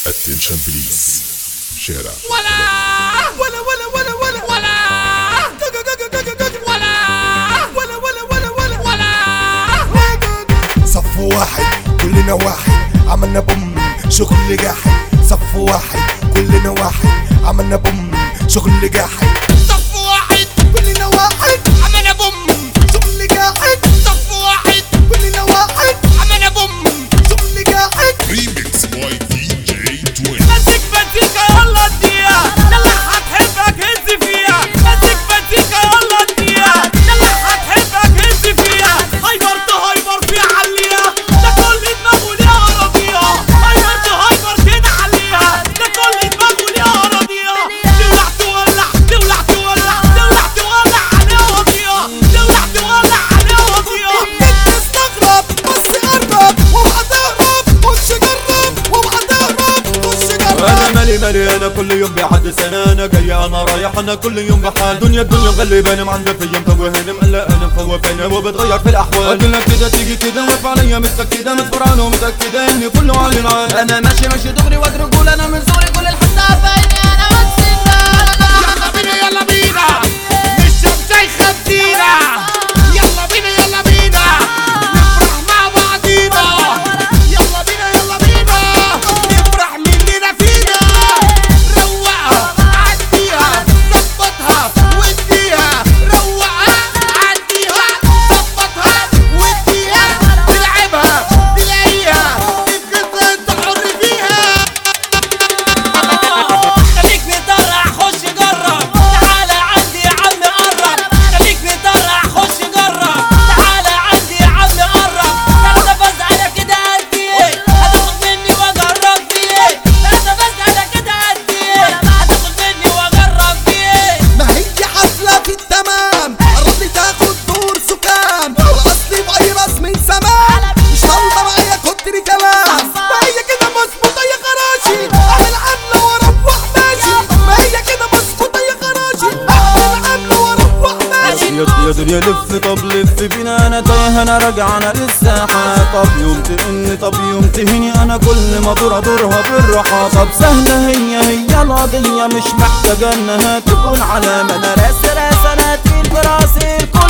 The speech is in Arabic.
اتنشن بليز شارع ولا ولا ولا ولا ولا ولا ولا ولا ولا ولا ولا صف واحد كلنا واحد عملنا بوم شغل جاحد. صف واحد كلنا واحد عملنا بوم شغل جاحد. صف واحد كلنا واحد عملنا بوم شغل جاحد. صف واحد كلنا واحد عملنا بوم شغل جاحد. ريميكس باي دي جي توين. ماسك فتيكة يلا اديها يلا هتحبك هز فيها. ماسك فتيكة يلا اديها يلا هتحبك هز فيها. هايبر تهايبر فيها عليها ده كل دماغه ليها اراضيها. هايبر تهايبر كده عليها ده كل دماغه ليها اراضيها. تولع تولع تولع تولع تولع تولع عليها وضيها. تولع تولع عليها وضيها. انت استغرب بس قرب واوعى تهرب. خش جرب واوعى تهرب. خش جرب. انا مالي انا كل يوم بيعدي سنه. انا جاي انا رايح انا كل يوم بحال. الدنيا مغلباني معندة فيا مفوهاني مقلقاني مخوفاني وبتغير في الاحوال. اقول لك كده تيجي كده واقف عليا متاكده متفرعانه ومتاكده اني كله على العال. انا ماشي دغري وادري قول انا من صغري كل الحساب فايني انا يلا بينا يلا بينا نشرب شاي خمسينة. يلا بينا يلا بينا نفرح مع بعضينا. يلا بينا يلا بينا نفرح مننا فينا. روقها عديها ظبطها واديها. روقها عديها ظبطها واديها. تلعبها تلاقيها تبقى انت حر فيها. خليك مدرع خش جرب تعالى عندي يا عم قرب. خليك مدرع خش جرب تعالى عندي يا عم قرب. ثلاثة بس انا كده قد ايه هتاخد مني واجرب فيه. ثلاثة بس انا كده قد ايه هتاخد مني واجرب فيه. ما هي حفلة في التمام قربت تاخد دور سكان. الاصلي فيروس من زمان مش طالبة معايا كتر كلام. ما هي كده مظبوطة يا خراشي اعمل عملة واروح ماشي. ما هي كده مظبوطة يا خراشي اعمل عملة واروح ماشي. يا دنيا لف طب لف بينا انا تايه انا راجع انا للساحه. طب يوم تهني طب يوم تهني انا كل ما ادورها بالراحه. طب سهله هي القضيه مش محتاجه انها تكون علامه. انا راسي راسناتي براسي